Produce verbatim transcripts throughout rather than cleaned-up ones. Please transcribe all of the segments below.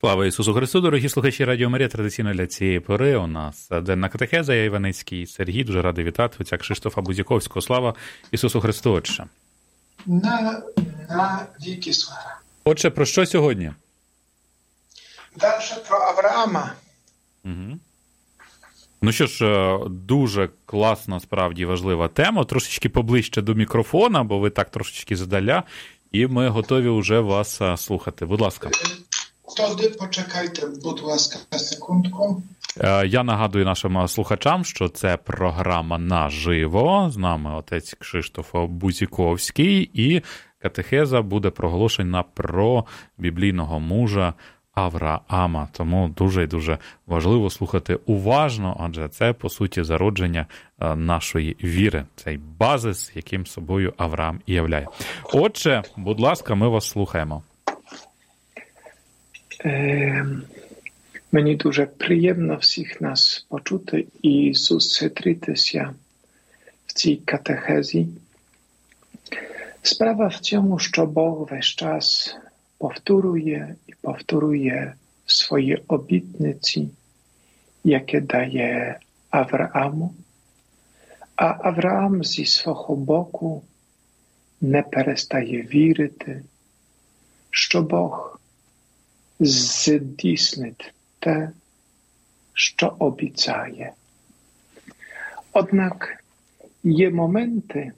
Слава Ісусу Христу, дорогі слухачі Радіо Марія. Традиційно для цієї пори у нас денна катехеза. Я Іваницький Сергій, дуже радий вітати отця Кшиштофа Бузіковського. Слава Ісусу Христу, Отче. На, на віки слава. Отче, про що сьогодні? Далі про Авраама. Угу. Ну що ж, дуже класна, справді важлива тема. Трошечки поближче до мікрофона, бо ви так трошечки здаля, і ми готові вже вас слухати. Будь ласка. Тоді почекайте, будь ласка, секундку. Я нагадую нашим слухачам, що це програма «Наживо». З нами отець Кшиштоф Бузіковський, і катехеза буде проголошена про біблійного мужа Авраама. Тому дуже і дуже важливо слухати уважно, адже це, по суті, зародження нашої віри. Цей базис, яким собою Авраам і являє. Отже, будь ласка, ми вас слухаємо. Е, мені дуже приємно всіх нас почути і зустрітися в цій катехезі. Справа в цьому, що Бог весь час повторює і повторює свої обітниці, які дає Аврааму, а Авраам зі свого боку не перестає вірити, що Бог здійснить те, що обіцяє. Однак є моменти,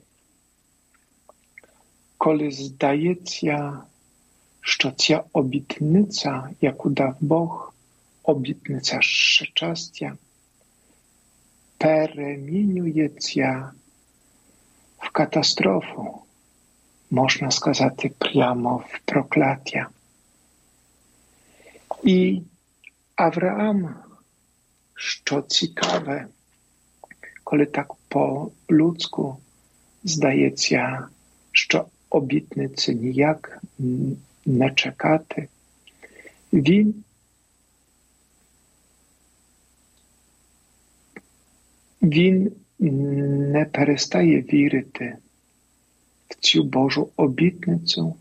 коли здається, що ця обітниця, яку дав Бог, обітниця щастя, перемінюється в катастрофу, можна сказати, прямо в прокляття. І Авраам, що цікаве, коли так по-людську здається, що обітниці ніяк не чекати, він, він не перестає вірити в цю Божу обітницю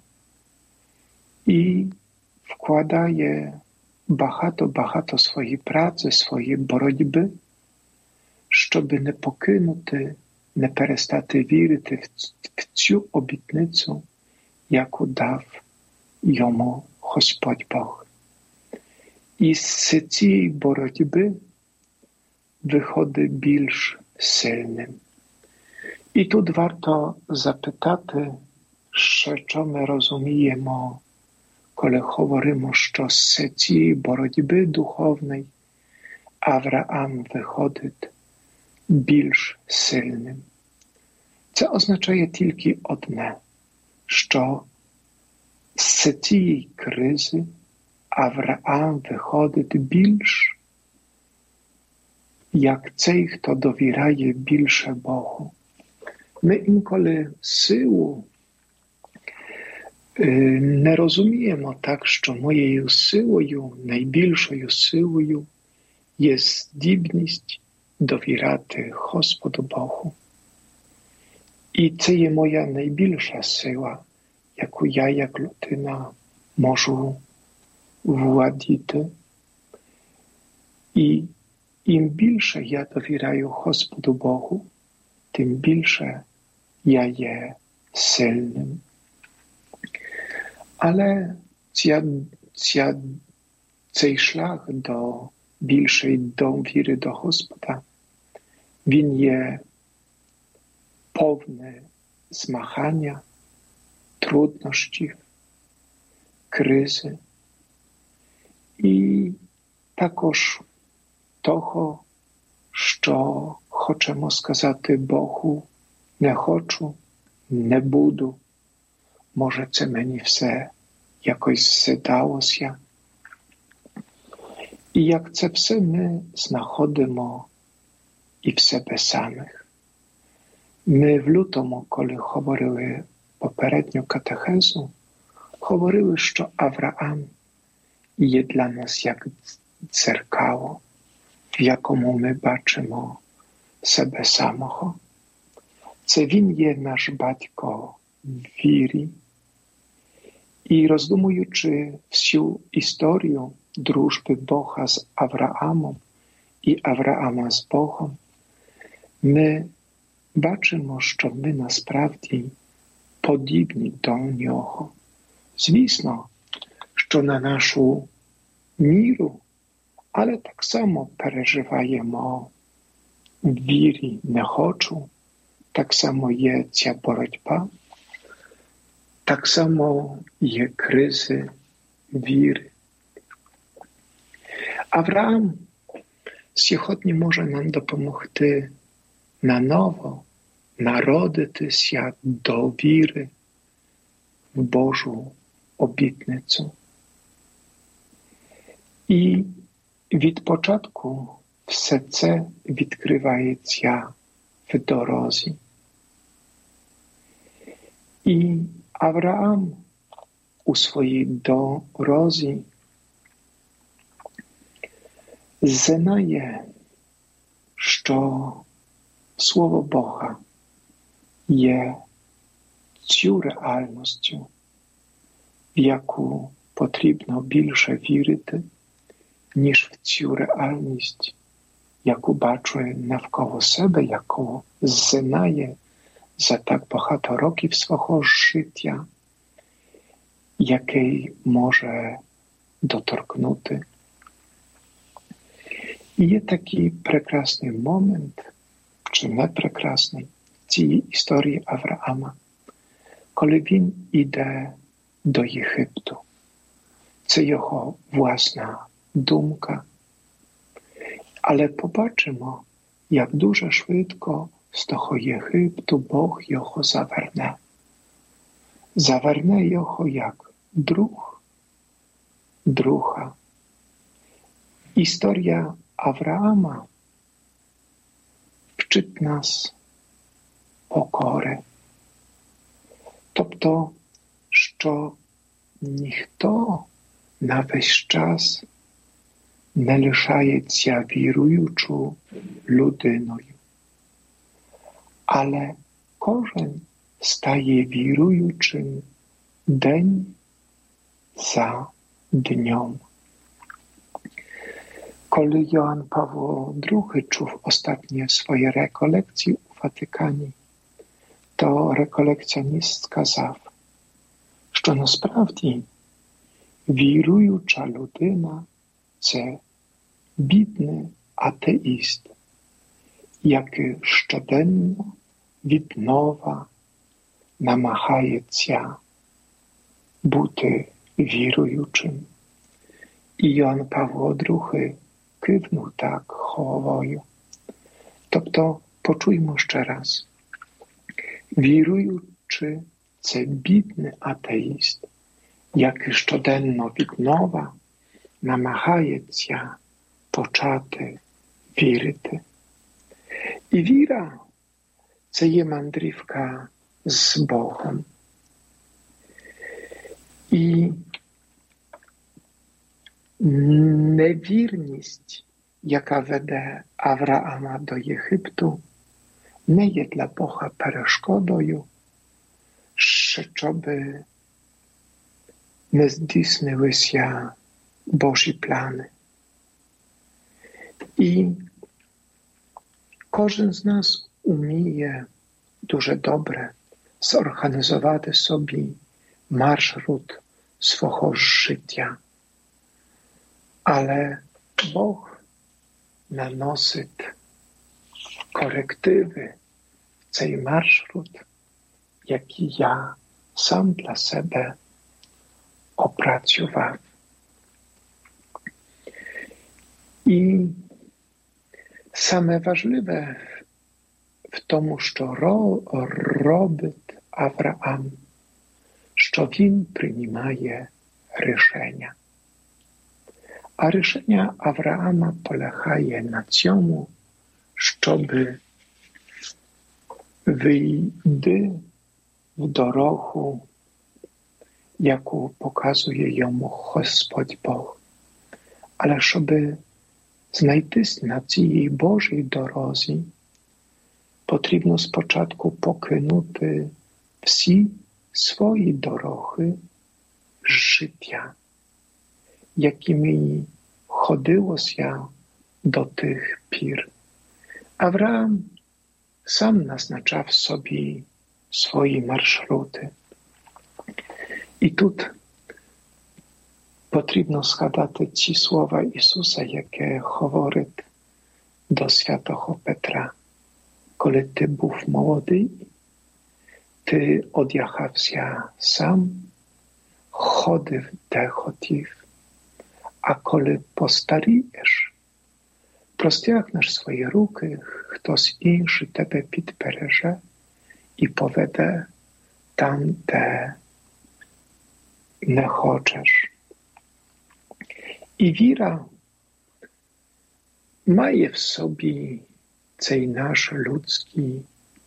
і вкладає багато-багато своєї праці, своєї боротьби, щоб не покинути, не перестати вірити в цю обітницю, яку дав йому Господь Бог. І з цієї боротьби виходить більш сильним. І тут варто запитати, що ми розуміємо, коли говоримо, що з цієї боротьби духовної Авраам виходить більш сильним. Це означає тільки одне, що з цієї кризи Авраам виходить більш, як цей, хто довіряє більше Богу. Ми інколи силу не розуміємо так, що моєю силою, найбільшою силою є здібність довіряти Господу Богу. І це є моя найбільша сила, яку я, як людина, можу владіти. І ім більше я довіряю Господу Богу, тим більше я є сильним. Але ця, ця, цей шлях до більшої довіри до Господа, він є повне змагання, труднощів, кризи і також того, що хочемо сказати Богу, не хочу, не буду, може це мені все якось здалося. І як це все ми знаходимо і в себе самих. Ми в лютому, коли говорили попередню катехезу, говорили, що Авраам є для нас як дзеркало, в якому ми бачимо себе самого. Це він є наш батько в вірі. І роздумуючи всю історію дружби Бога з Авраамом і Авраама з Богом, ми бачимо, що ми насправді подібні до нього. Звісно, що на нашу міру, але так само переживаємо в вірі не хочу, так само є ця боротьба, так само є кризи віри. Авраам сьогодні може нам допомогти наново народитися до віри в Божу обітницю. І від початку все це відкривається в дорозі. І Авраам у своїй дорозі знає, що Слово Бога є цю реальністю, в яку потрібно більше вірити, ніж в цю реальність, яку бачує навколо себе, яку знає за так багато років свого життя, який може доторкнути. І є такий прекрасний момент, чи не прекрасний, в цій історії Авраама, коли він іде до Єгипту. Це його власна думка. Але побачимо, як дуже швидко з того Єгипту Бог його заверне. Заверне його як друг, друга. Історія Авраама вчить нас покори. Тобто, що ніхто на весь час не лишається віруючою людиною. Але кожен стає віруючим день за днем. Коли Йоанн Павло другий чув останнє свої реколекції у Ватикані, то реколекціоніст сказав, що насправді віруюча людина – це бідний атеїст, який щоденно від нова намагається бути віруючим. І Йоанн Павло другий кивнув так головою. Тобто, почуймо ще раз. Віруючи – це бідний атеїст, який щоденно від нова намагається почати вірити. І віра – це є мандрівка з Богом. І невірність, яка веде Авраама до Єгипту, не є для Бога перешкодою, щоб не здійснилися Божі плани. І кожен з нас уміє дуже добре зорганізувати собі маршрут свого життя. Але Бог наносить корективи в цей маршрут, який я сам для себе опрацював. І саме важливе в тому, що робить Авраам, що він приймає рішення. А рішення Авраама полягає на цьому, щоб вийти в дорогу, яку показує йому Господь Бог. Але щоб знайтись на цій Божій дорозі, потрібно спочатку покинути всі свої дороги життя якими ходилося до тих пір. Авраам сам назначав собі свої маршрути. І тут потрібно згадати ці слова Ісуса, яке говорить до святого Петра. Коли ти був молодий, ти одягався сам, ходив де хотів. А коли постарієш, простягнеш свої руки, хтось інший тебе підбереже і поведе там, де не хочеш. І віра має в собі цей наш людський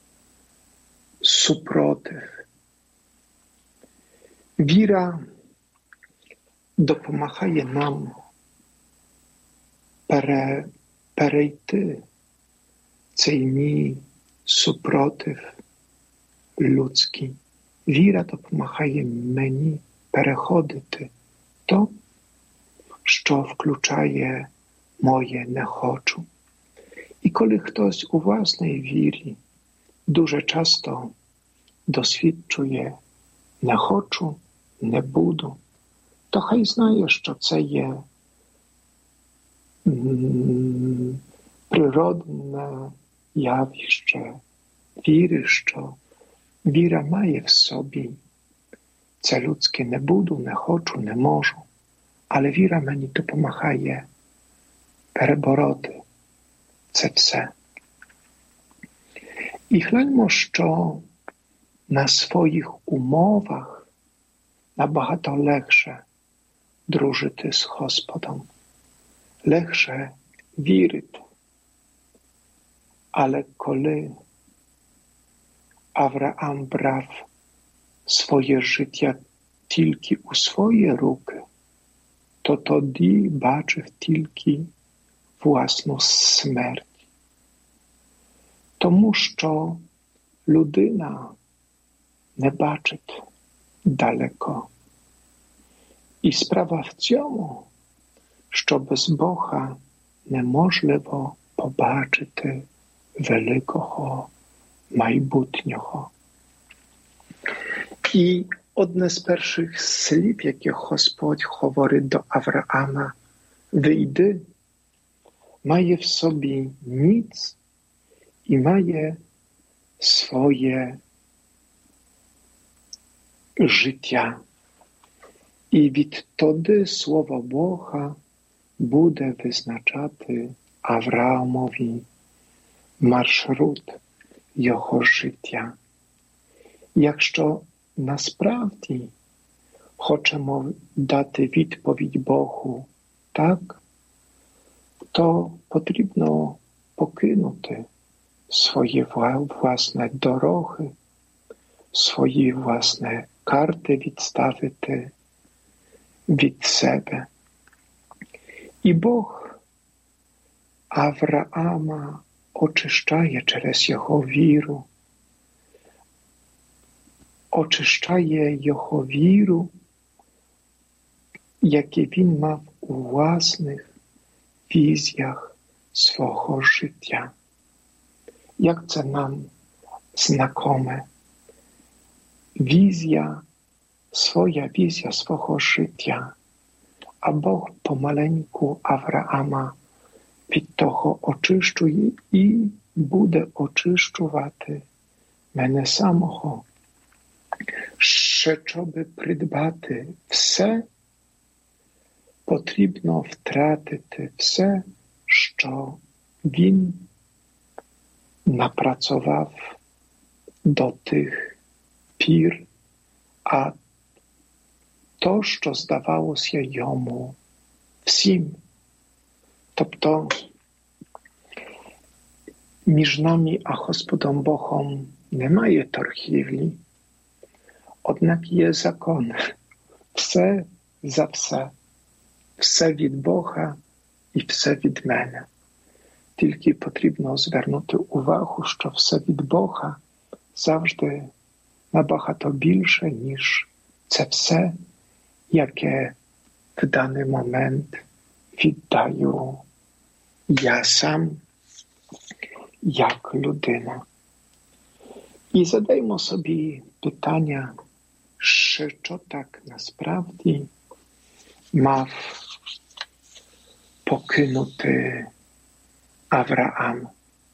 супротив. Віра допомагає нам пере, перейти цей мій супротив людський. Віра допомагає мені переходити то, що включає моє «не хочу». І коли хтось у власній вірі дуже часто досвідчує «не хочу», «не буду», то хай знає, що це є м- природне явище віри, що віра має в собі це людське «не буду», «не хочу», «не можу». Але віра мені допомагає перебороти це все. І гляньмо, що на своїх умовах набагато легше дружити з Господом, легше вірити. Але коли Авраам брав своє життя тільки у свої руки, то тоді бачив тільки власну смерть. Тому що людина не бачить далеко. І справа в цьому, що без Бога неможливо побачити великого майбутнього. І одне з перших слів, яке Господь говорить до Авраама, «Вийди», має в собі ніц і має своє життя. І відтоді Слово Бога буде визначати Авраамові маршрут його життя. Якщо насправді хочемо дати відповідь Богу так, то потрібно покинути свої власні дороги, свої власні карти відставити від себе. І Бог Авраама очищає через його віру, очищає його віру, яку він мав у власних візіях свого життя. Як це нам знакоме? Візія, своя візія свого життя. А Бог помаленьку Авраама від того очищує і буде очищувати мене самого. Ще, щоб придбати все, потрібно втратити все, що він напрацював до тих пір, а то, що здавалося йому всім. Тобто між нами а Господом Богом немає торгівлі, однак є закон. Все за все. Все від Бога і все від мене. Тільки потрібно звернути увагу, що все від Бога завжди набагато більше, ніж це все, яке в даний момент віддаю я сам як людина. І задаймо собі питання, що так насправді мав покинути Авраам.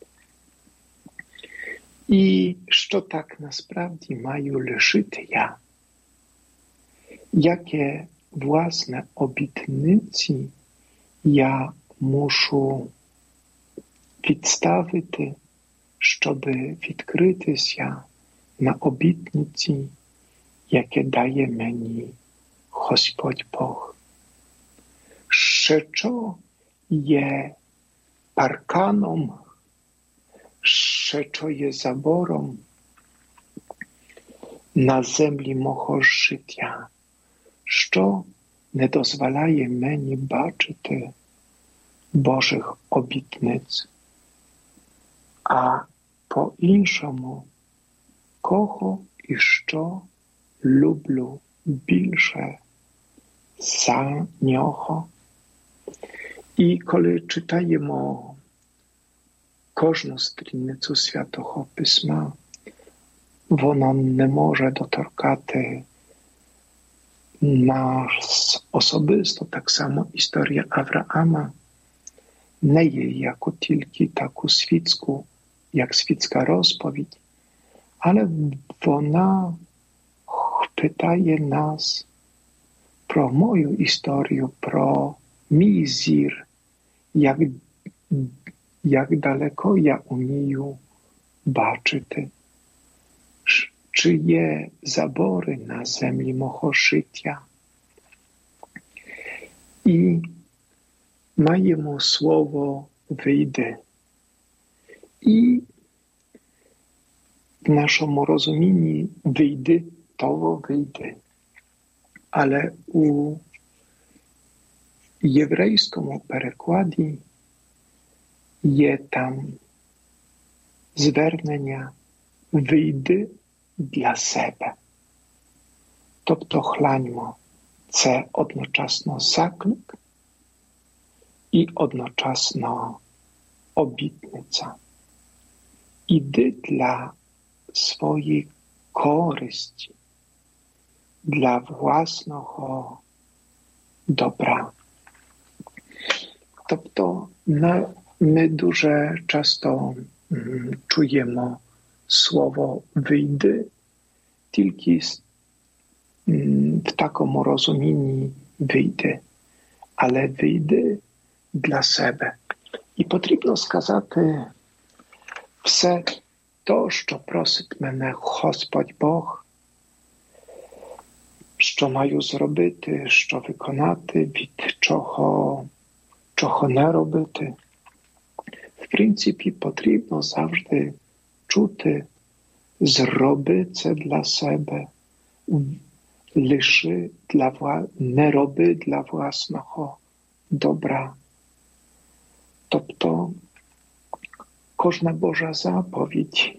І що так насправді маю лишити я? Яке власне обітниці я мушу відставити, щоб відкритися на обітниці, яке дає мені Господь Бог. Що є парканом, що є забором на землі мого життя, що не дозволяє мені бачити Божих обітниць. А по-іншому, кого і що люблю більше за нього. І коли читаємо кожну сторінницю Святого Письма, вона не може доторкати нас особисто, так само історія Авраама не є як тільки таку світську, як світська розповідь, але вона питає нас про мою історію, про мій зір, як, як далеко я умію бачити, чи є забори на землі мого життя. І маємо слово «вийди». І в нашому розумінні «вийди» – того «вийди». Але у єврейському перекладі є там звернення «вийди для себе». Тобто, гляньмо, це одночасно заклик і одночасно обітниця. Іди для своєї користі, для власного добра. Тобто ми дуже часто чуємо слово «вийди» тільки в такому розумінні «вийди», але «вийди» для себе. І потрібно сказати все то, що просить мене Господь Бог, що маю зробити, що виконати, від чого, чого не робити. В принципі, потрібно завжди чути, зроби це для себе, лиши для вла... не роби для власного добра. Тобто, кожна Божа заповідь,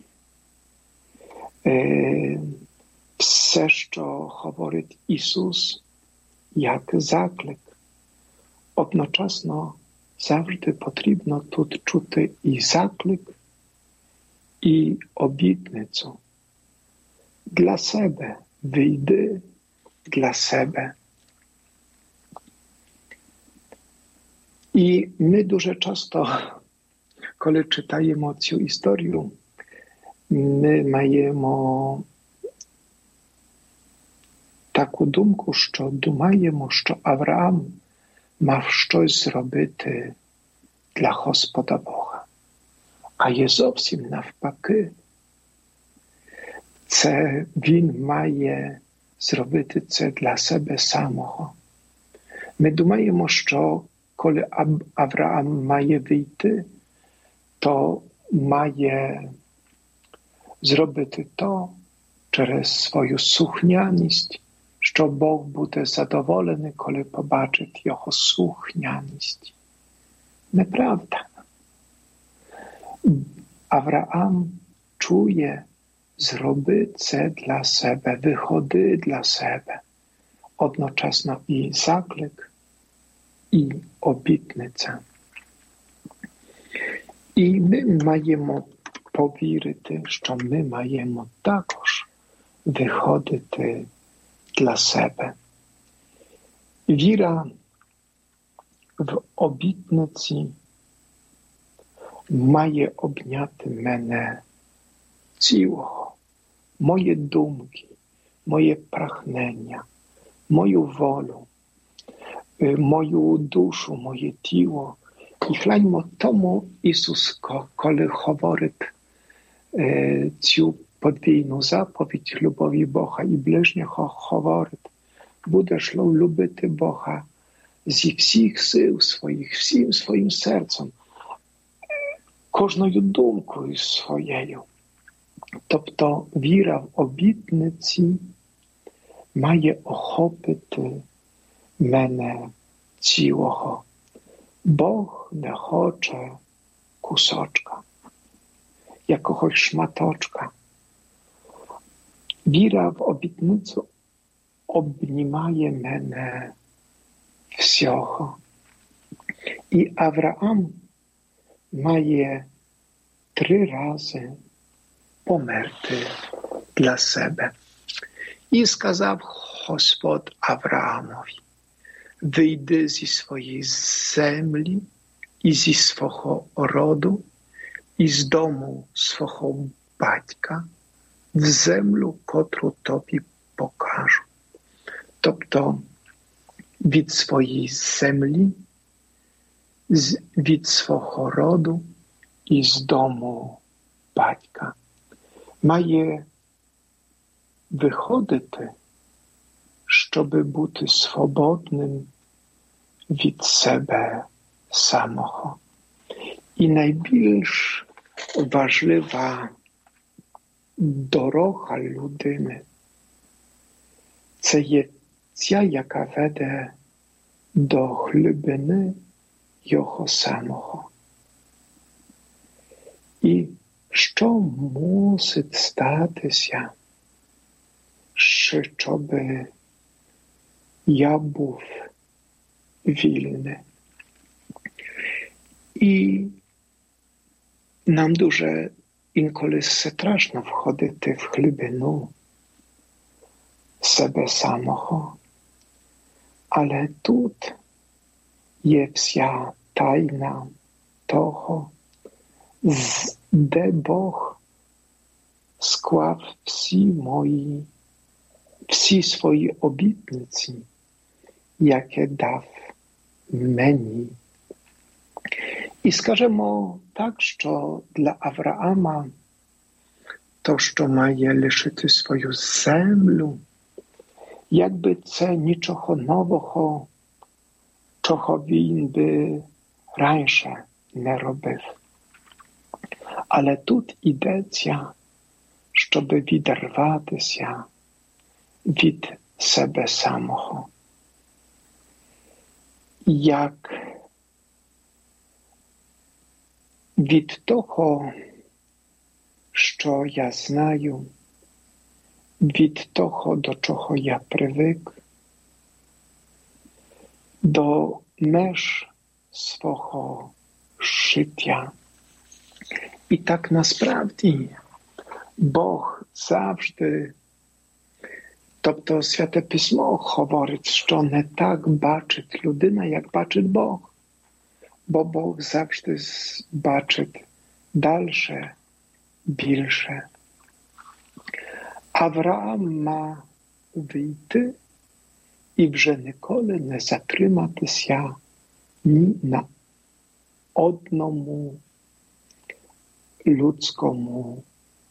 е, все, що говорить Ісус, як заклик, одночасно завжди потрібно тут чути і заклик, і обітницю. Для себе, вийди для себе. І ми дуже часто, коли читаємо цю історію, ми маємо таку думку, що думаємо, що Авраам мав щось зробити для Господа Бога. А є зовсім навпаки. Це він має зробити це для себе самого. Ми думаємо, що коли Авраам має вийти, то має зробити то через свою слухняність, що Бог буде задоволений, коли побачить його слухняність. Неправда. Авраам чує, зроби це для себе, виходи для себе. Одночасно і заклик, і обітниця. І ми маємо повірити, що ми маємо також виходити для себе. Віра в обітниці має обняти мене цілого, мої думки, моє прагнення, мою волю, мою душу, моє тіло. І гляньмо тому Ісус, коли говорить е, цю подвійну заповідь любові Бога і ближнього, говорить: будеш любити Бога зі всіх сил своїх, всім своїм серцем, кожною думкою своєю. Тобто віра в обітниці має охопити мене цілого. Бог не хоче кусочка, якогось шматочка. Віра в обітницю обнімає мене всього. І Авраам має три рази померти для себе. І сказав Господь Авраамові: вийди зі своєї землі і зі свого роду, і з дому свого батька, в землю, котру тобі покажу. Тобто від своєї землі, від свого роду і з дому батька. Має виходити, щоб бути свободним від себе самого. І найбільш важлива дорога людини – це є ця, яка веде до глибини його самого. І що мусить статися, щоб я був вільний? І нам дуже інколи страшно входити в глибину себе самого. Але тут є вся тайна того, де Бог склав всі мої, всі свої обітниці, яке дав мені. І скажемо так, що для Авраама то, що має лишити свою землю, якби це нічого нового, чого він би раніше не робив. Але тут йдеться, щоб відірватися від себе самого. Як від того, що я знаю, від того, до чого я привик, до меж свого життя. І так насправді Бог завжди, тобто Святе Письмо говорить, що не так бачить людина, як бачить Бог. Бо Бог завжди бачить дальше, більше. Авраам мав вийти і вже ніколи не затриматися ні на одному людському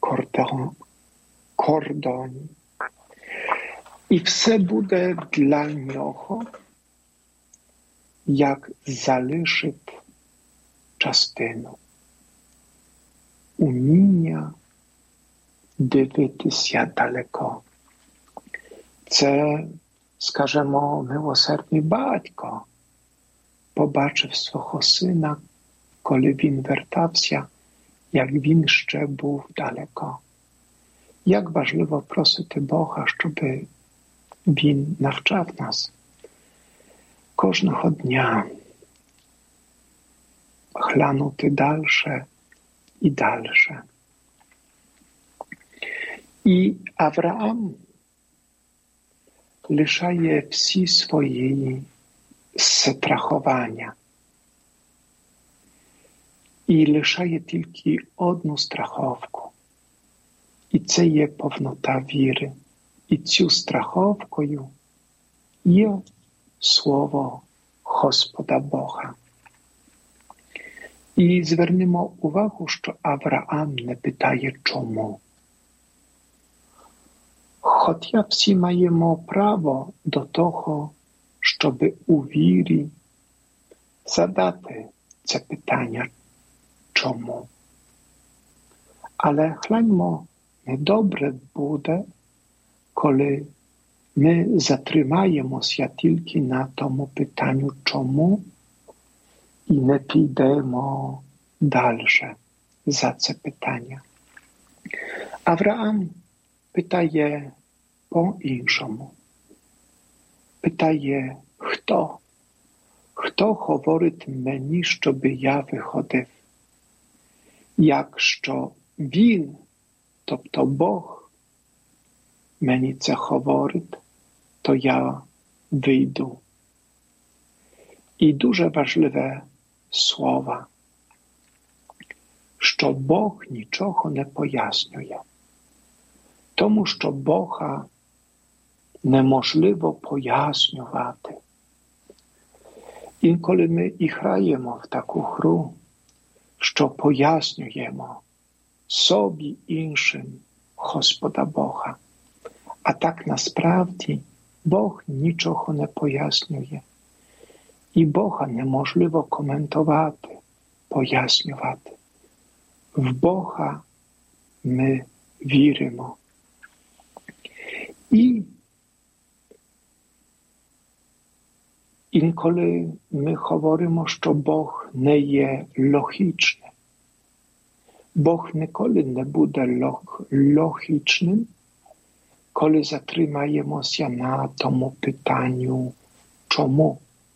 кордоні. І все буде для нього, як залишить частину уміння дивитися далеко. Це, скажемо, милосердний батько побачив свого сина, коли він вертався, як він ще був далеко. Як важливо просити Бога, щоб він навчав нас. Кожного дня глянути дальше і дальше. І Авраам лишає всі свої страхування. І лишає тільки одну страховку. І це є повнота віри. І цю страховкою є слово Господа Бога. І звернемо увагу, що Авраам не питає чому. Хоча всі маємо право до того, щоб у вірі задати це питання чому. Але гляньмо, недобре буде, коли ми затримаємося тільки на тому питанню чому і не підемо далі за це питання. Авраам питає по-іншому. Питає, хто? Хто говорить мені, щоб я виходив? Якщо він, тобто Бог, мені це говорить, то я вийду. І дуже важливе слово, що Бог нічого не пояснює. Тому що Бога неможливо пояснювати. Інколи ми і граємо в таку гру, що пояснюємо собі іншим Господа Бога. А так насправді Бог нічого не пояснює. І Бога неможливо коментувати, пояснювати. В Бога ми віримо. І інколи ми говоримо, що Бог не є логічним. Бог ніколи не буде логічним, коли затримаємося на тому питанню чому.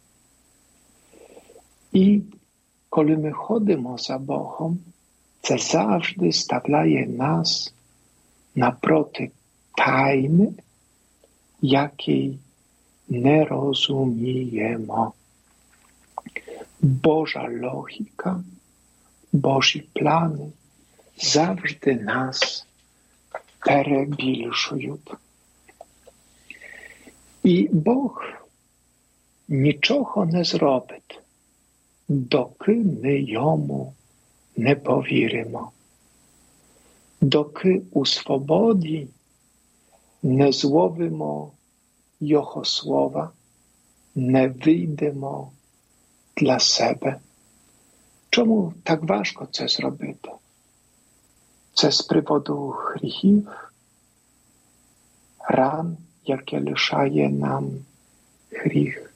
І коли ми ходимо за Богом, це завжди ставляє нас напроти тайни, який не розуміємо. Божа логіка, Божі плани завжди нас перебільшують. І Бог нічого не зробить, доки ми йому не повіримо. Доки у свободі не зловимо Його слова, не вийдемо для себе. Чому так важко це зробити? Це з приводу гріхів, ран, яке лишає нам гріх.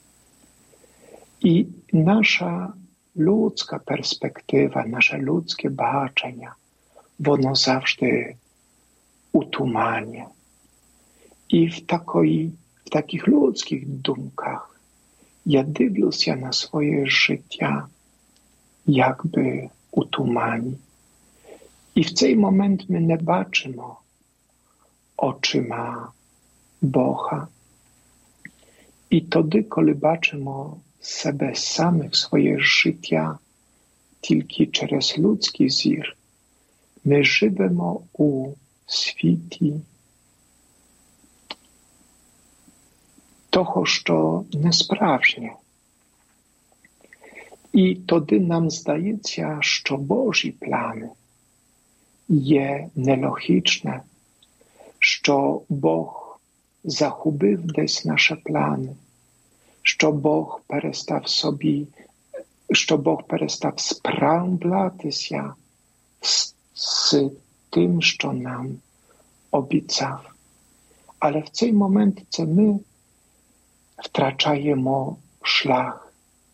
І наша людська перспектива, наше людське бачення, воно завжди у тумані. І в, такої, в таких людських думках я дивлюся на своє життя, якби у тумані. І в цей момент ми не бачимо очима Бога. І тоді, коли бачимо себе самих, своє життя тільки через людський зір, ми живемо у світі того, що не справжнє. І тоді нам здається, що Божі плани є нелогічне, що Бог загубив десь наші плани, що Бог перестав собі, що Бог перестав справлятися з, з тим, що нам обіцяв. Але в цей момент це ми втрачаємо шлях,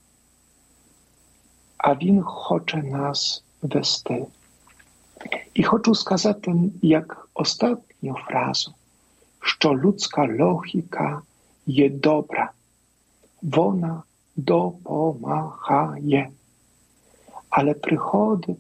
а Він хоче нас вести. І хочу сказати, як останню фразу, що людська логіка є добра. вона допомагає. Але приходить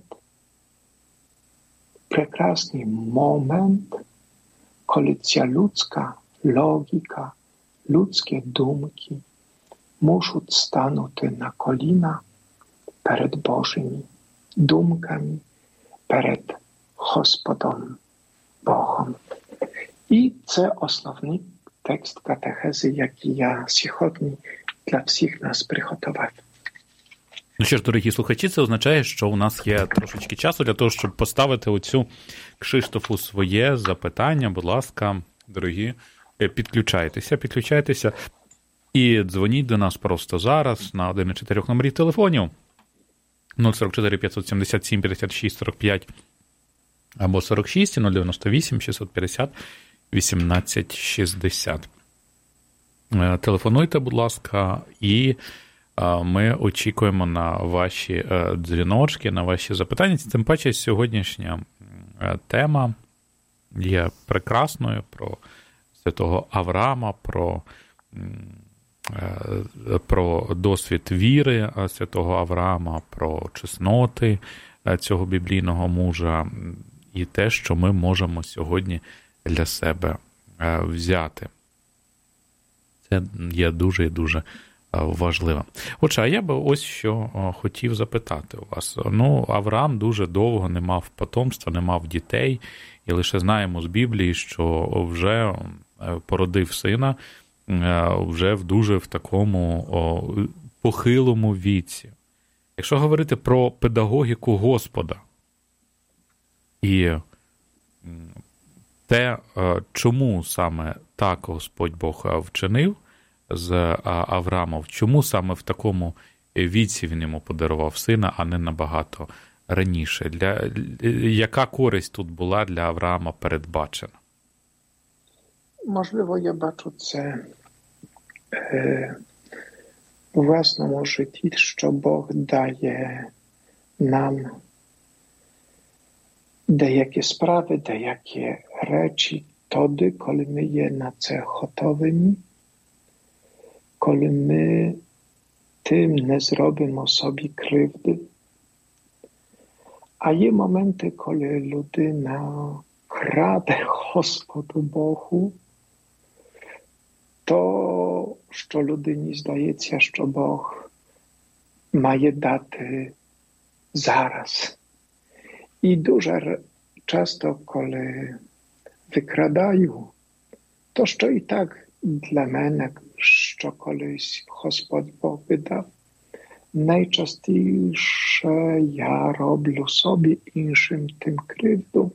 прекрасний момент, коли ця людська логіка, людські думки мусять станути на коліна перед Божими думками, перед Господом Богом. І це основний текст катехези, який я сьогодні для всіх нас приготував. Ну що ж, дорогі слухачі, це означає, що у нас є трошечки часу для того, щоб поставити оцю Кшиштофу своє запитання. Будь ласка, дорогі, підключайтеся, підключайтеся і дзвоніть до нас просто зараз на один із чотирьох номерів телефонів нуль сорок чотири п'ятсот сімдесят сім п'ятдесят шість сорок п'ять або сорок шість нуль дев'яносто вісім шістсот п'ятдесят вісімнадцять шістдесят. Телефонуйте, будь ласка, і ми очікуємо на ваші дзвіночки, на ваші запитання. Тим паче сьогоднішня тема є прекрасною про святого Авраама, про, про досвід віри святого Авраама, про чесноти цього біблійного мужа і те, що ми можемо сьогодні для себе взяти. Це є дуже і дуже важливо. Отже, а я би ось що хотів запитати у вас. Ну, Авраам дуже довго не мав потомства, не мав дітей, і лише знаємо з Біблії, що вже породив сина, вже в дуже в такому похилому віці. Якщо говорити про педагогіку Господа і те, чому саме так Господь Бог вчинив з Авраамом, чому саме в такому віці він йому подарував сина, а не набагато раніше? Для, яка користь тут була для Авраама передбачена? Можливо, я бачу це е, у власному житті, що Бог дає нам деякі справи, деякі речі тоді, коли ми є на це готовими, коли ми тим не зробимо собі кривди. А є моменти, коли людина краде Господу Богу, то, що людині здається, що Бог має дати зараз. І дуже часто, коли викрадаю, то що і так для мене, що колись Господь Бог видав, найчастіше я роблю собі іншим тим кривду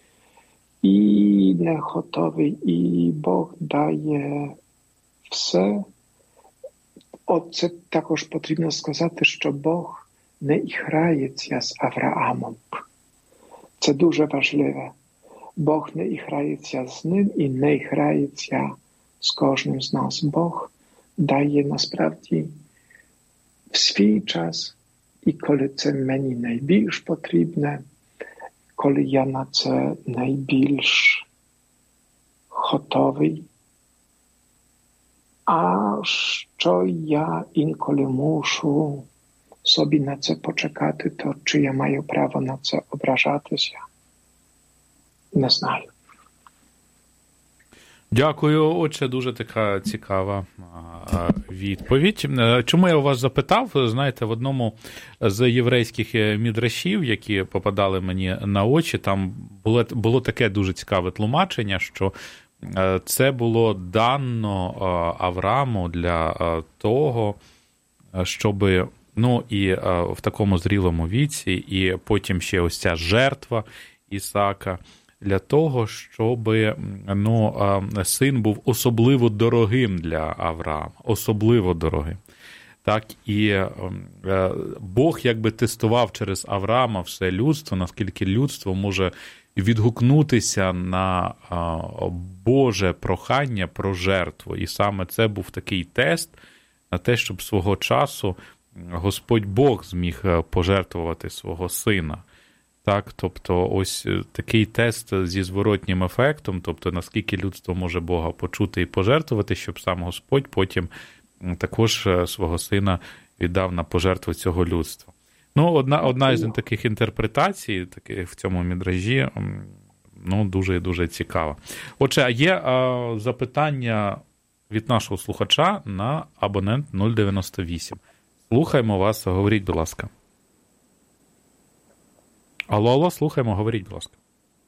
і не готовий, і Бог дає все. Оце також потрібно сказати, що Бог не грається з Авраамом. Це дуже важливе. Бог не грається з ним і не грається з кожним з нас. Бог дає насправді в свій час, і коли це мені найбільш потрібне, коли я на це найбільш готовий. А що я інколи мушу собі на це почекати, то чи я маю право на це ображатися? Не знаю. Дякую. Отже, дуже така цікава відповідь. Чому я у вас запитав? Знаєте, в одному з єврейських мідрашів, які попадали мені на очі, там було, було таке дуже цікаве тлумачення, що це було дано Аврааму для того, щоби, ну, і в такому зрілому віці, і потім ще ось ця жертва Ісаака, для того, щоб, ну, син був особливо дорогим для Авраама, особливо дорогим. Так, і Бог якби тестував через Авраама все людство, наскільки людство може відгукнутися на Боже прохання про жертву. І саме це був такий тест на те, щоб свого часу Господь Бог зміг пожертвувати свого сина. Так, тобто ось такий тест зі зворотнім ефектом, тобто наскільки людство може Бога почути і пожертвувати, щоб сам Господь потім також свого сина віддав на пожертву цього людства. Ну, одна, одна із таких інтерпретацій, таких в цьому мідражі, ну, дуже і дуже цікава. Отже, а є а, запитання від нашого слухача на абонент нуль дев'яносто вісім. Слухаємо вас, говоріть, будь ласка. Алло, алло, слухаємо, говоріть, будь ласка.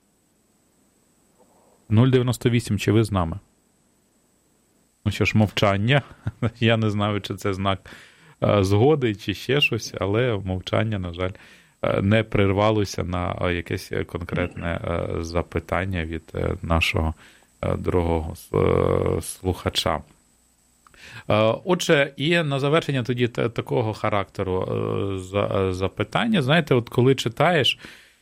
нуль дев'яносто вісім, чи ви з нами? Ну що ж, мовчання. Я не знаю, чи це знак згоди, чи ще щось, але мовчання, на жаль, не прервалося на якесь конкретне запитання від нашого дорогого слухача. Отже, і на завершення тоді такого характеру запитання, знаєте, от коли читаєш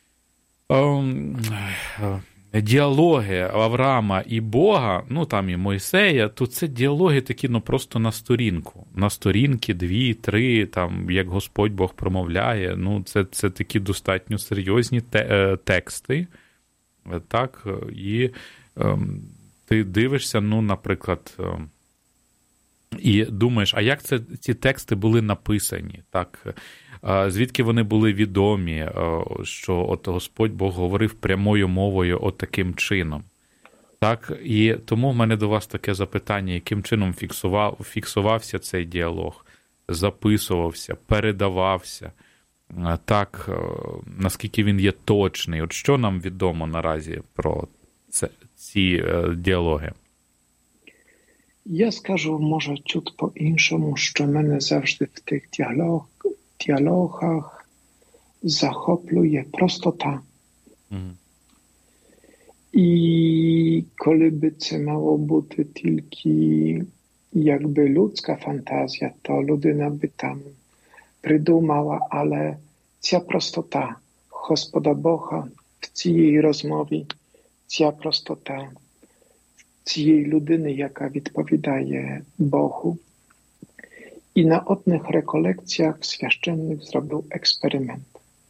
діалоги Авраама і Бога, ну там і Мойсея, то це діалоги такі, ну просто на сторінку. На сторінки дві, три, там, як Господь Бог промовляє, ну це, це такі достатньо серйозні те, тексти, так, і е, ти дивишся, ну, наприклад, е, і думаєш, а як це, ці тексти були написані, так, звідки вони були відомі, що от Господь Бог говорив прямою мовою от таким чином. Так, і тому в мене до вас таке запитання, яким чином фіксував, фіксувався цей діалог, записувався, передавався, так, наскільки він є точний. От що нам відомо наразі про це, ці діалоги? Я скажу, може, чуть по-іншому, що мене завжди в тих діалог, діалогах захоплює простота. Mm. І коли би це мало бути тільки якби людська фантазія, то людина би там придумала, але ця простота Господа Бога в цій розмові, ця простота цієї людини, яка відповідає Богу. І на одних реколекціях священник зробив експеримент.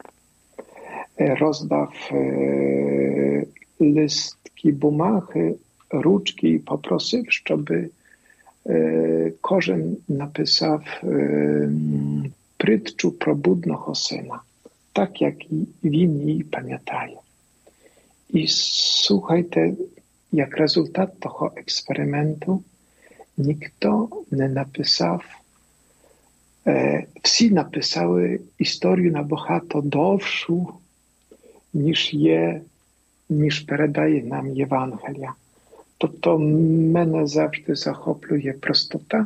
Роздав e, listki bumachy, ручки і попросив, щоб e, кожен написав e, притчу про блудного сина, так як він її пам'ятає. І слухайте, як результат того експерименту, ніхто не написав, e, всі написали історію набагато довшу, ніж є, ніж передає нам Євангелія. Тобто мене завжди захоплює простота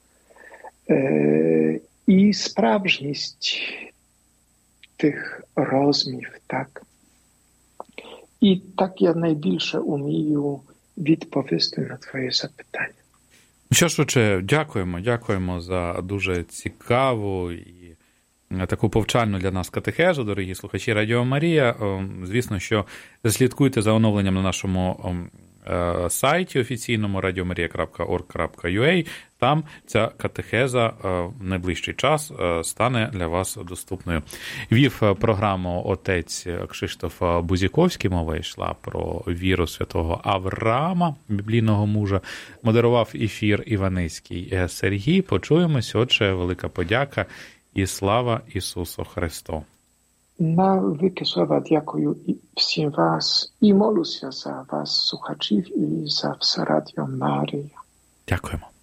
e, і справжність тих розмів, так. І так я найбільше умію відповісти на твоє запитання. Що ж, отже, дякуємо, дякуємо за дуже цікаву і таку повчальну для нас катехезу, дорогі слухачі Радіо Марія. Звісно, що слідкуйте за оновленням на нашому сайті офіційному радіо марія крапка орг крапка ю а. Там ця катехеза в найближчий час стане для вас доступною. Вів програму отець Кшиштоф Бузіковський, мова йшла про віру святого Авраама, біблійного мужа. Модерував ефір Іваницький Сергій. Почуємось, отже, велика подяка і слава Ісусу Христу. На wielkie słowa dziękuję всім вас і молюся за вас, słuchaczów, і за все Радіо Марія. Дякуємо.